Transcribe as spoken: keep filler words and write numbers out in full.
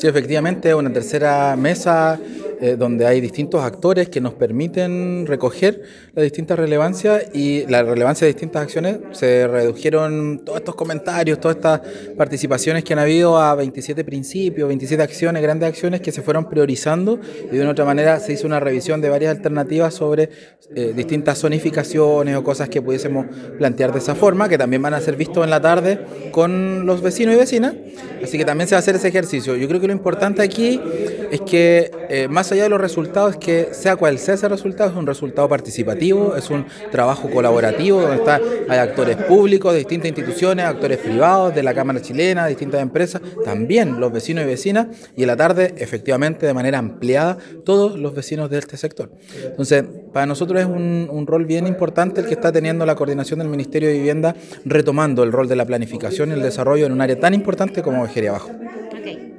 Sí, efectivamente, una tercera mesa eh, donde hay distintos actores que nos permiten recoger las distintas relevancias y la relevancia de distintas acciones. Se redujeron todos estos comentarios, todas estas participaciones que han habido a veintisiete principios, veintisiete acciones, grandes acciones que se fueron priorizando y de una otra manera se hizo una revisión de varias alternativas sobre eh, distintas zonificaciones o cosas que pudiésemos plantear de esa forma, que también van a ser vistos en la tarde con los vecinos y vecinas. Así que también se va a hacer ese ejercicio. Yo creo que lo importante aquí es que, eh, más allá de los resultados, es que sea cual sea ese resultado, es un resultado participativo, es un trabajo colaborativo, donde está, hay actores públicos de distintas instituciones, actores privados de la Cámara Chilena, distintas empresas, también los vecinos y vecinas, y en la tarde, efectivamente, de manera ampliada, todos los vecinos de este sector. Entonces, para nosotros es un, un rol bien importante el que está teniendo la coordinación del Ministerio de Vivienda, retomando el rol de la planificación y el desarrollo en un área tan importante como Vejería Abajo. Ok.